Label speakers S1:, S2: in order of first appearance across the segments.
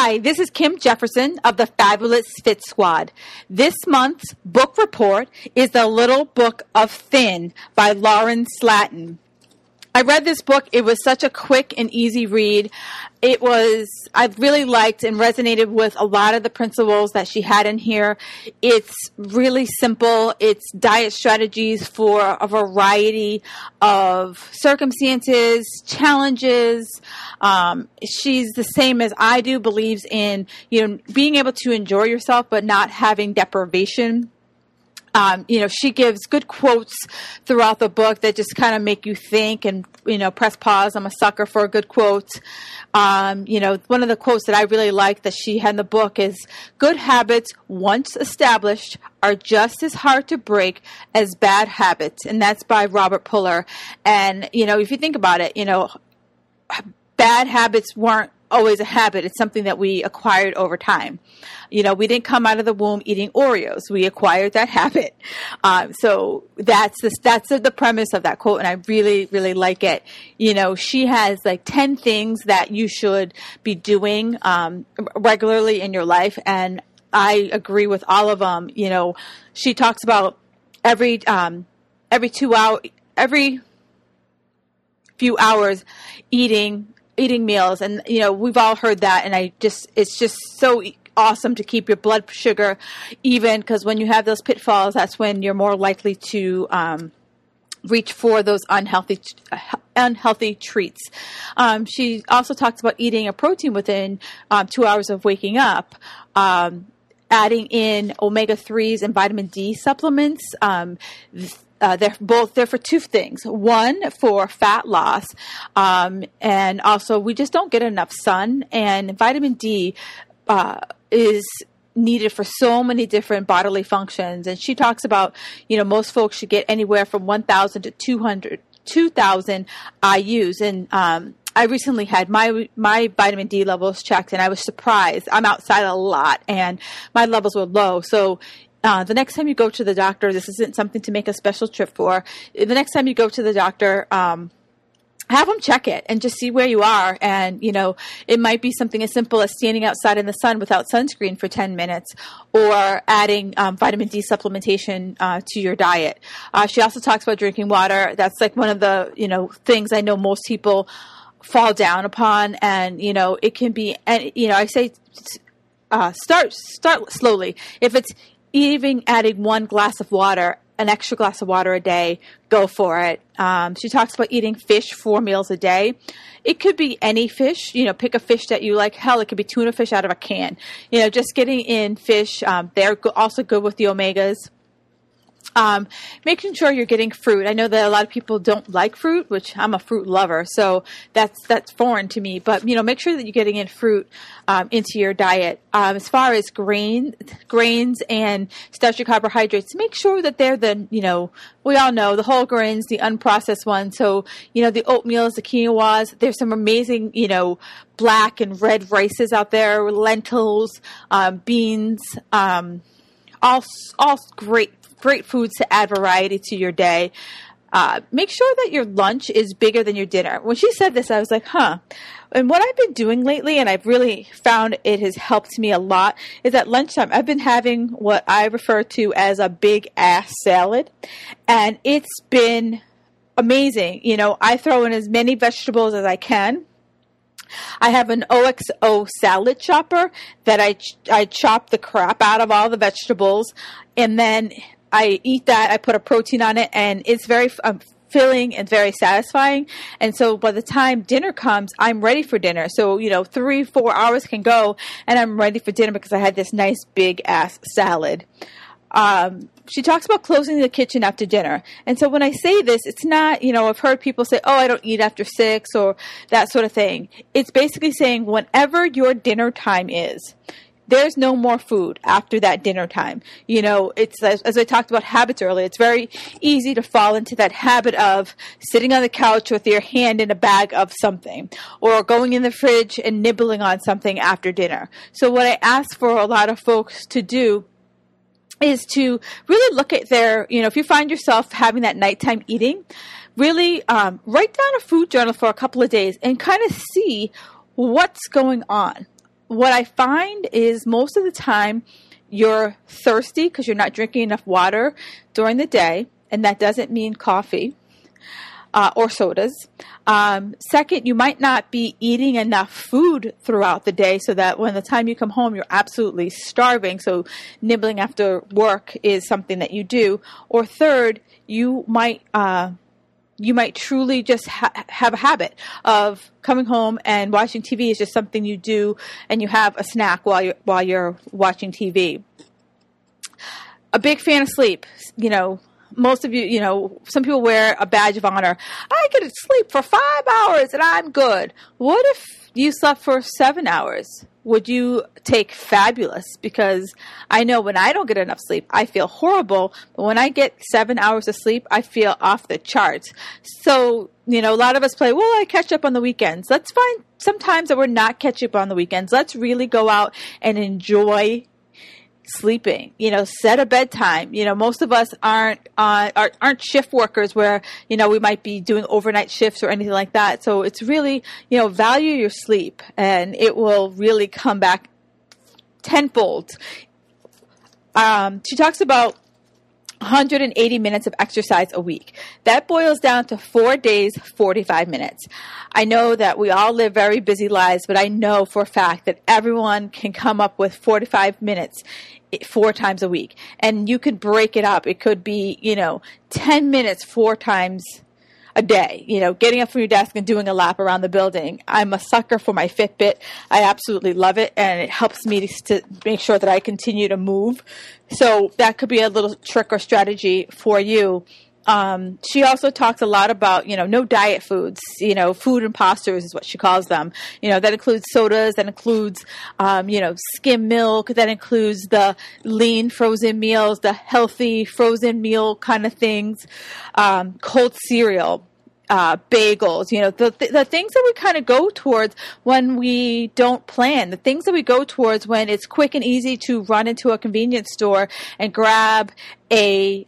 S1: Hi, this is Kim Jefferson of the Fabulous Fit Squad. This month's book report is The Little Book of Thin by Lauren Slatton. I read this book. It was such a quick and easy read. I really liked and resonated with a lot of the principles that she had in here. It's really simple. It's diet strategies for a variety of circumstances, challenges. She's the same as I do, believes in, being able to enjoy yourself, but not having deprivation. She gives good quotes throughout the book that just kind of make you think and, press pause. I'm a sucker for a good quote. One of the quotes that I really like that she had in the book is, good habits, once established, are just as hard to break as bad habits. And that's by Robert Puller. And, if you think about it, bad habits weren't always a habit. It's something that we acquired over time. We didn't come out of the womb eating Oreos. We acquired that habit. So that's the premise of that quote, and I really, really like it. She has like 10 things that you should be doing regularly in your life, and I agree with all of them. She talks about every few hours eating meals, and we've all heard that, and it's just so awesome to keep your blood sugar even, because when you have those pitfalls, that's when you're more likely to reach for those unhealthy treats. She also talks about eating a protein within 2 hours of waking up, adding in omega-3s and vitamin D supplements. They're for two things. One, for fat loss, and also we just don't get enough sun, and vitamin D is needed for so many different bodily functions. And she talks about, most folks should get anywhere from 1,000 to 2,000 IUs. And I recently had my vitamin D levels checked, and I was surprised. I'm outside a lot, and my levels were low. So the next time you go to the doctor, this isn't something to make a special trip for. The next time you go to the doctor, have them check it and just see where you are. And, it might be something as simple as standing outside in the sun without sunscreen for 10 minutes, or adding vitamin D supplementation to your diet. She also talks about drinking water. That's like one of the, things I know most people fall down upon. And, it can be, and, I say start slowly. If it's even adding one glass of water, an extra glass of water a day, go for it. She talks about eating fish 4 meals a day. It could be any fish, pick a fish that you like. Hell, it could be tuna fish out of a can. Just getting in fish. They're also good with the omegas. Making sure you're getting fruit. I know that a lot of people don't like fruit, which I'm a fruit lover, so that's foreign to me. But make sure that you're getting in fruit into your diet. As far as grains and starchy carbohydrates, make sure that they're we all know the whole grains, the unprocessed ones. So the oatmeals, the quinoas. There's some amazing black and red rices out there, lentils, beans, all great foods to add variety to your day. Make sure that your lunch is bigger than your dinner. When she said this, I was like, huh. And what I've been doing lately, and I've really found it has helped me a lot, is at lunchtime, I've been having what I refer to as a big ass salad. And it's been amazing. I throw in as many vegetables as I can. I have an OXO salad chopper that I chop the crap out of all the vegetables, and then I eat that. I put a protein on it, and it's very filling and very satisfying. And so by the time dinner comes, I'm ready for dinner. So, 3-4 hours can go, and I'm ready for dinner because I had this nice big ass salad. She talks about closing the kitchen after dinner. And so when I say this, it's not, I've heard people say, oh, I don't eat after 6 or that sort of thing. It's basically saying whenever your dinner time is, there's no more food after that dinner time. It's as I talked about habits earlier, it's very easy to fall into that habit of sitting on the couch with your hand in a bag of something, or going in the fridge and nibbling on something after dinner. So what I ask for a lot of folks to do is to really look at their, if you find yourself having that nighttime eating, really write down a food journal for a couple of days and kind of see what's going on. what I find is most of the time you're thirsty because you're not drinking enough water during the day, and that doesn't mean coffee or sodas. Second, you might not be eating enough food throughout the day so that when the time you come home, you're absolutely starving. So nibbling after work is something that you do. Or third, you might truly just have a habit of coming home and watching TV is just something you do, and you have a snack while you're watching TV. A big fan of sleep. Most of you, some people wear a badge of honor. I get to sleep for 5 hours and I'm good. What if you slept for 7 hours? Would you take fabulous? Because I know when I don't get enough sleep, I feel horrible. But when I get 7 hours of sleep, I feel off the charts. So, a lot of us play, well, I catch up on the weekends. Let's find some times that we're not catching up on the weekends. Let's really go out and enjoy sleeping. Set a bedtime. Most of us aren't shift workers where, we might be doing overnight shifts or anything like that. So it's really, value your sleep and it will really come back tenfold. She talks about 180 minutes of exercise a week. That boils down to 4 days, 45 minutes. I know that we all live very busy lives, but I know for a fact that everyone can come up with 45 minutes 4 times a week. And you could break it up. It could be, 10 minutes 4 times a day, getting up from your desk and doing a lap around the building. I'm a sucker for my Fitbit. I absolutely love it, and it helps me to make sure that I continue to move. So that could be a little trick or strategy for you. She also talks a lot about, no diet foods, food imposters is what she calls them. That includes sodas, that includes, skim milk, that includes the lean frozen meals, the healthy frozen meal kind of things, cold cereal, bagels, the things that we kind of go towards when we don't plan, the things that we go towards when it's quick and easy to run into a convenience store and grab a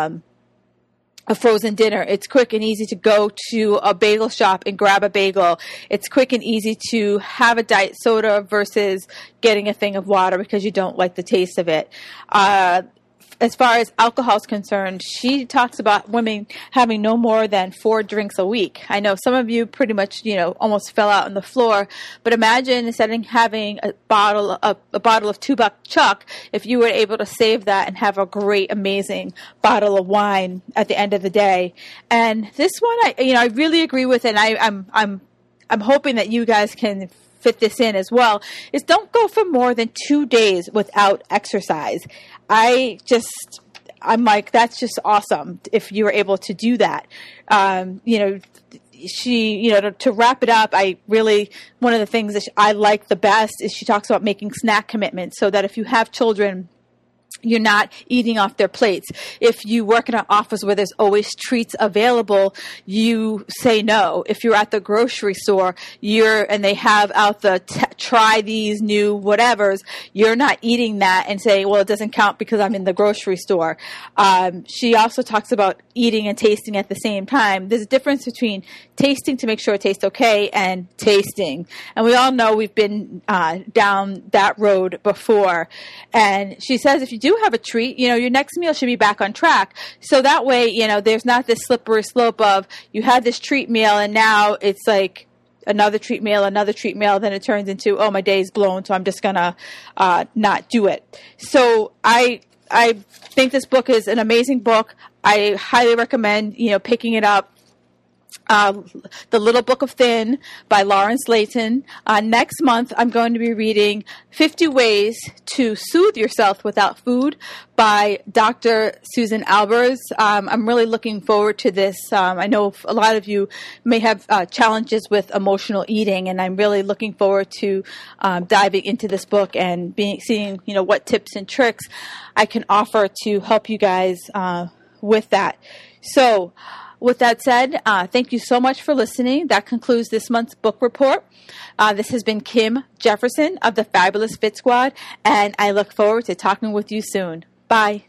S1: frozen dinner. It's quick and easy to go to a bagel shop and grab a bagel. It's quick and easy to have a diet soda versus getting a thing of water because you don't like the taste of it. As far as alcohol is concerned, she talks about women having no more than 4 drinks a week. I know some of you pretty much, almost fell out on the floor, but imagine instead of having a bottle of 2-Buck Chuck, if you were able to save that and have a great, amazing bottle of wine at the end of the day. And this one, I really agree with it. And I'm hoping that you guys can fit this in as well, is don't go for more than 2 days without exercise. I'm like, that's just awesome if you were able to do that. She, to wrap it up, one of the things that I like the best is she talks about making snack commitments so that if you have children, you're not eating off their plates. If you work in an office where there's always treats available, you say no. If you're at the grocery store, and they have out the try these new whatevers, you're not eating that and say, well, it doesn't count because I'm in the grocery store. She also talks about eating and tasting at the same time. There's a difference between tasting to make sure it tastes okay and tasting. And we all know we've been down that road before. And she says if you do have a treat, your next meal should be back on track. So that way, there's not this slippery slope of you had this treat meal and now it's like another treat meal, then it turns into, oh, my day's blown, so I'm just going to not do it. So I think this book is an amazing book. I highly recommend, picking it up. The Little Book of Thin by Lawrence Layton. Next month, I'm going to be reading 50 Ways to Soothe Yourself Without Food by Dr. Susan Albers. I'm really looking forward to this. I know a lot of you may have challenges with emotional eating, and I'm really looking forward to diving into this book and seeing, what tips and tricks I can offer to help you guys with that. So, with that said, thank you so much for listening. That concludes this month's book report. This has been Kim Jefferson of the Fabulous Fit Squad, and I look forward to talking with you soon. Bye.